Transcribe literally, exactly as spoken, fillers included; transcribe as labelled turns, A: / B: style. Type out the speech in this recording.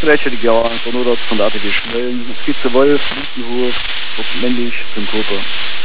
A: Vielleicht hätte ich ja einfach nur das von der A T G Schmellen. Skizze Wolf, Lutenhof, männlich, Synkope.